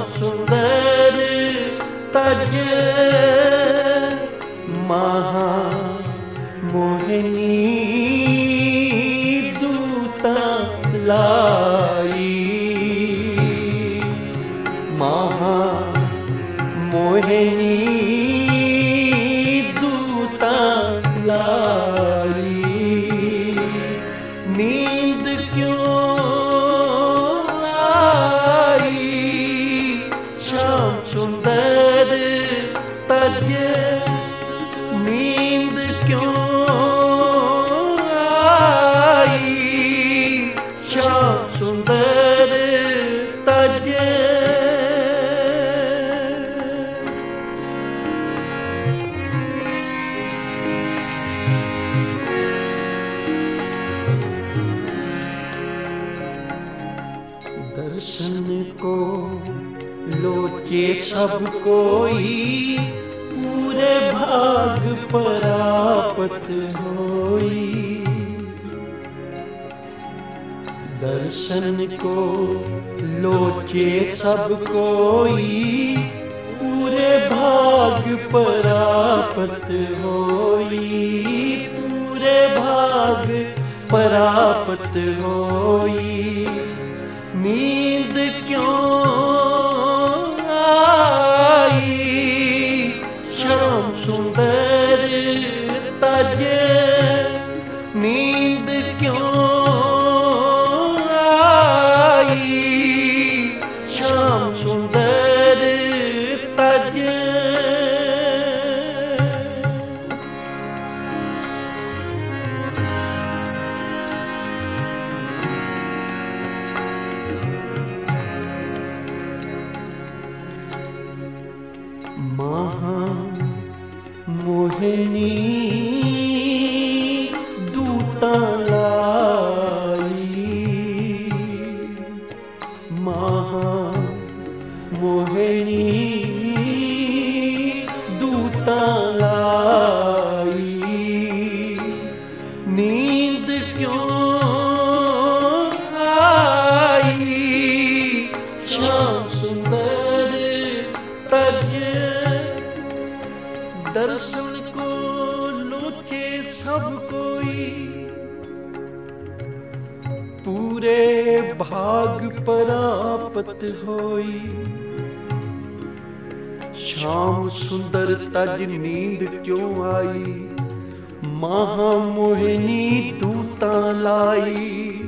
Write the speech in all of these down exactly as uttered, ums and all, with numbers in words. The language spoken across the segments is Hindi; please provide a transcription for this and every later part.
सुंदर तज महा मोहिनी दूता लाई महा मोहिनी दूता लाई नींद क्यों आई श्याम सुंदर तज नींद क्यों आई श्याम सुंदर तज दर्शन को लोचे सब कोई पूरे भाग परापत होई दर्शन को लोचे सब कोई पूरे भाग परापत होई पूरे भाग परापत होई नींद क्यों आई श्याम सुंदर तज नींद क्यों आई श्याम सुंदर तज महा मोहिनी दूता लाई महा मोहिनी दूता लाई नींद क्यों आई श्याम सुंदर तज दर्शन को लोचे सब कोई पूरे भाग परापत होई श्याम सुंदर तज नींद क्यों आई महामोहिनी दूता लाई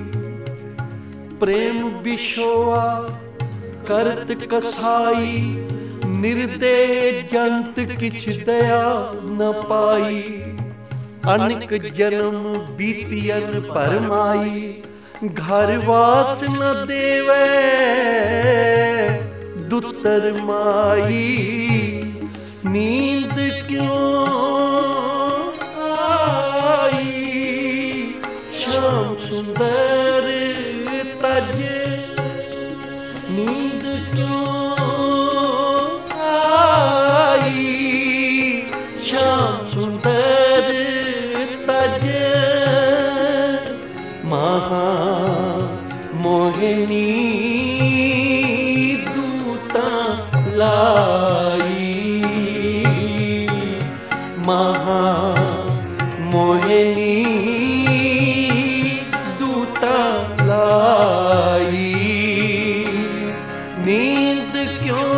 प्रेम बिशोआ करत कसाई निर्दे जंत किछ दया न पाई अनेक जन्म बीतियन परमाई घर वास न देवे दुतर माई नींद क्यों आई श्याम सुंदर तज नींद क्यों श्याम सुंदर तज महा मोहिनी दूता लाई महा मोहिनी दूता लाई नींद क्यों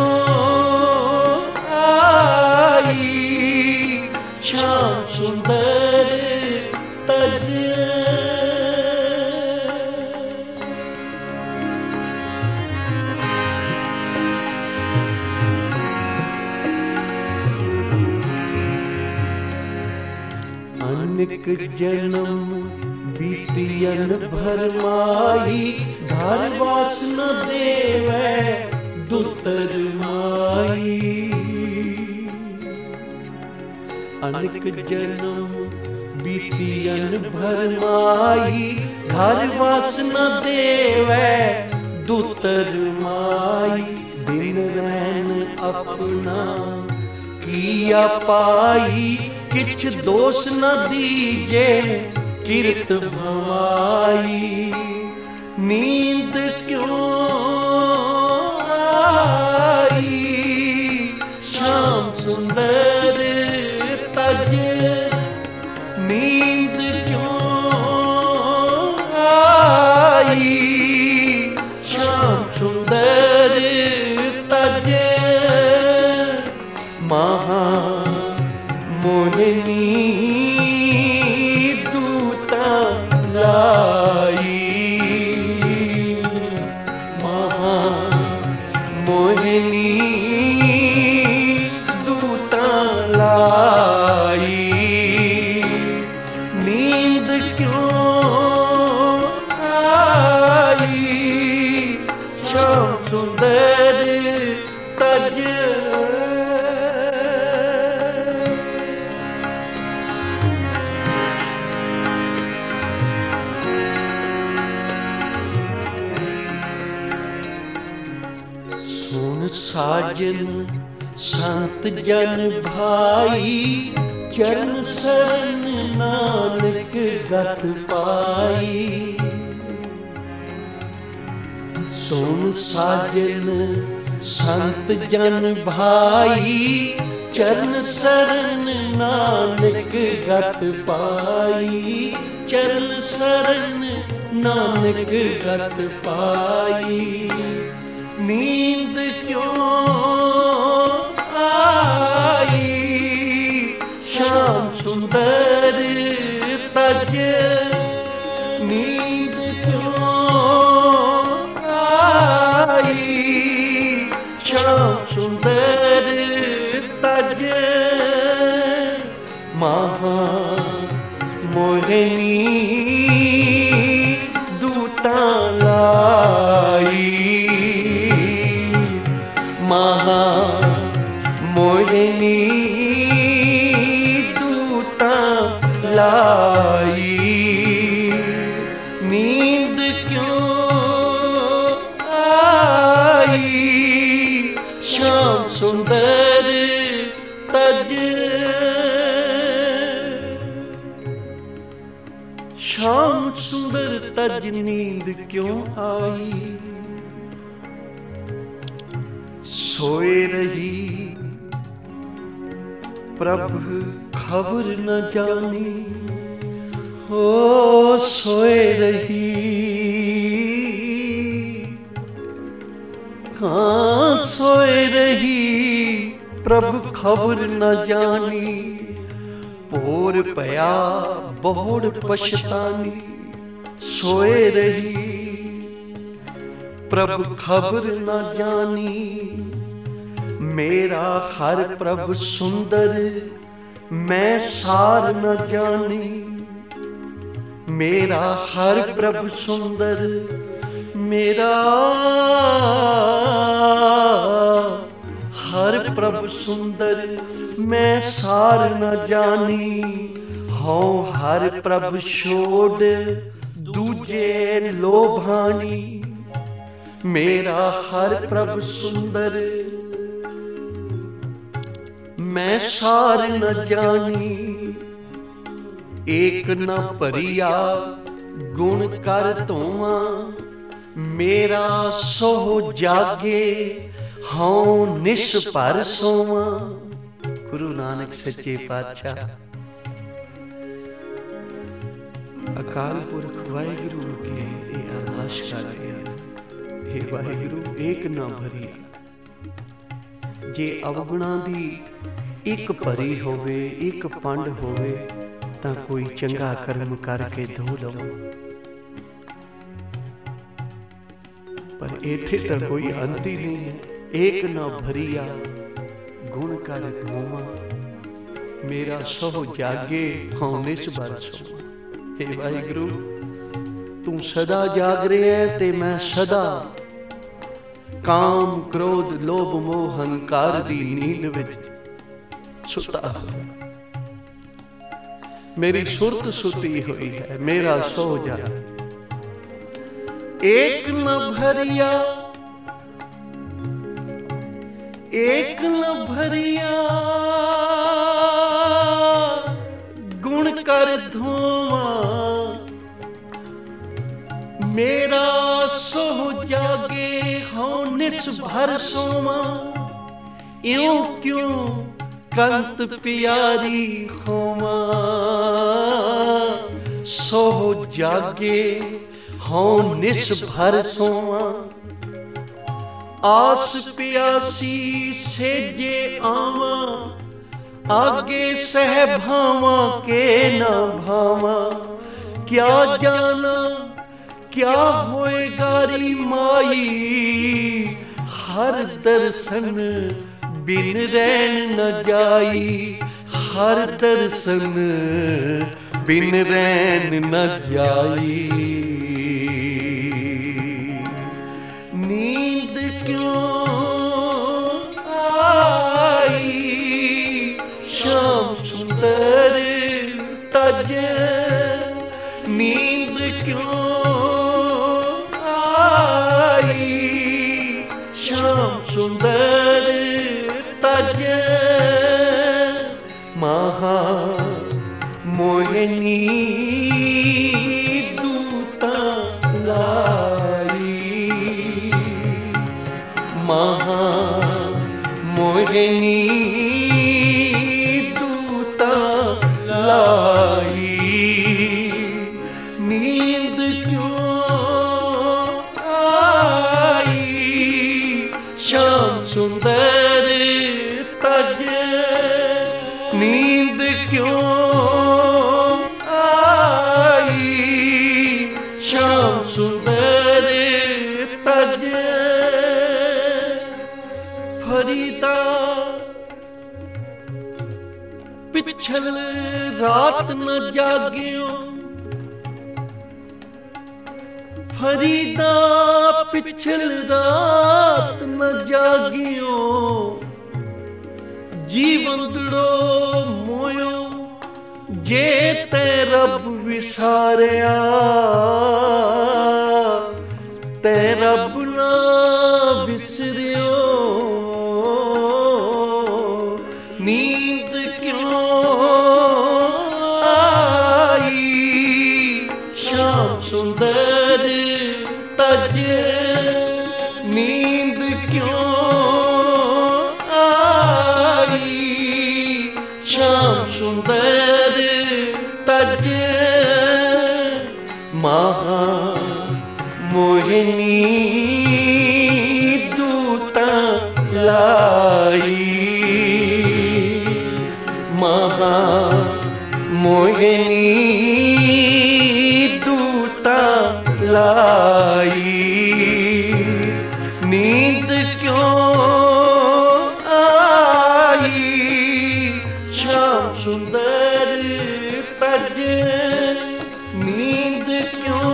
आई श्याम सुंदर तज अनेक जन्म बीतियन भरमाई घर वास न देवे दुतर माई अनेक जन्म बीतियन भरमाई घर वास न देवे दुतर माई दिन रैन अपना किया पाई किछ दोष न दीजे किरत भवाई नींद क्यों महा मोहिनी दूता लाई, महा मोहिनी दूता लाई। नींद क्यों आई श्याम सुंदर तज, सुन साजन संत जन भाई, चरण शरण नानक गत पाई। सुन साजन संत जन भाई, चरण शरण नानक गत पाई। चरण शरण नानक गत पाई। नींद क्यों आई श्याम सुंदर तज, नींद क्यों आई श्याम सुंदर तज। महा मोहिनी दूता लाई, महा मोहिनी दूता लाई। नींद क्यों आई श्याम सुंदर तज, श्याम सुंदर तज नींद क्यों आई। सोए रही प्रभु खबर न जानी, हो सोए रही हाँ सोए रही प्रभु खबर न जानी। पोर पया बहुड़ पछतानी, सोए रही प्रभु खबर न जानी। मेरा हर प्रभु सुंदर मैं सार न जानी। मेरा हर प्रभु सुंदर मेरा हर प्रभु सुंदर मैं सार न जानी। हूँ हर प्रभु छोड़ दूजे लोभानी। मेरा हर प्रभु सुंदर मैं सार न जानी। एक न परिया गुण कर तोवा, मेरा सोह जागे हूँ निस पर सोवा। गुरु नानक सच्चे पातशाह अकाल पुरख वाहिगुरु के ये अरदास कर रहे हैं। हे वाहिगुरु एक ना भरिया, जे अवगुणा दी एक भरी होवे एक पंड होवे तां कोई चंगा कर्म करके धो लवो। पर इत्थे तां कोई अंत ही नहीं है। एक ना भरिया गुण कर धोवा, मेरा सोह जागे हूँ निस बर सोवा। हे वाहिगुरु तू सदा जाग रहे है ते मैं सदा काम क्रोध लोभ मोह हंकार दी नींद विच सुता। मेरी सुरत सुती हुई है, मेरा सो जा। एक न भरिया एक न भरिया गुण कर धोवा, मेरा सोह जागे हूँ निस भर सोवा। इयों क्यों कंत प्यारी होवा, सोह जागे हूँ निस भर सोवा। आस प्यासी सेजे आवा, आगे सह भावा के ना भावा। क्या जाना क्या होएगा री माई, हर दर्शन बिन रैन न जाई, हर दर्शन बिन रैन न जाई। नींद क्यों आई शाम सुंदर तज, नींद क्यों आई शाम सुंदर तज। महा मोहिनी दूता लाई, महा मोहिनी दूता लाई। नींद क्यों आई शाम सुंदर तज, नींद क्यों आई शाम सुंदर तज। फरीदा पिछल रात न जागियो, फरीदा पिछल रात न जागियो। जीवंदड़ो मोयो जे ते रब विसारिया, ते रब ना विसरियो। नींद क्यों आई शाम सुंदर तज, नींद क्यों आई शाम सुंदर तज। महा मोहिनी दूता लाई, महा मोहिनी दूता लाई। नींद क्यों आई शाम सुंदर तज, नींद क्यों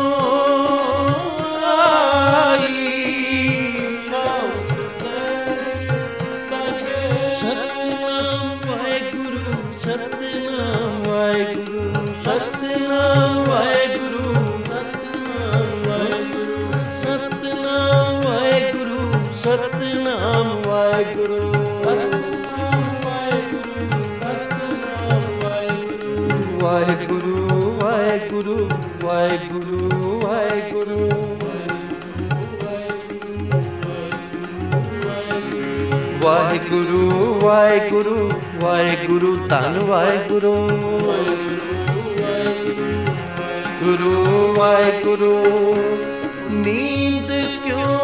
आई शाम सुंदर तज। सतनाम वाहेगुरु सतनाम वाहेगुरु, सतनाम वाहेगुरु सतनाम वाहेगुरु, सतनाम वाहेगुरु सतनाम वाहेगुरु, वाहेगुरु वाहेगुरु वाहेगुरु वाहेगुरु वाहेगुरु वाहेगुरु वाहेगुरु धन वाहेगुरु, गुरु वाहेगुरु। नींद क्यों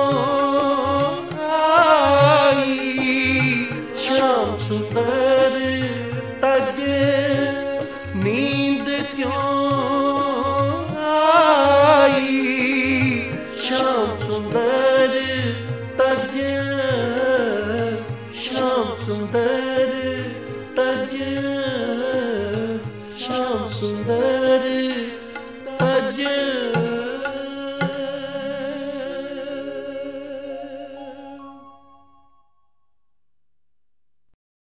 आई शाम सुंदर तज, नींद क्यों आई शाम सुंदर तज, शाम सुंदर तज, शाम सुंदर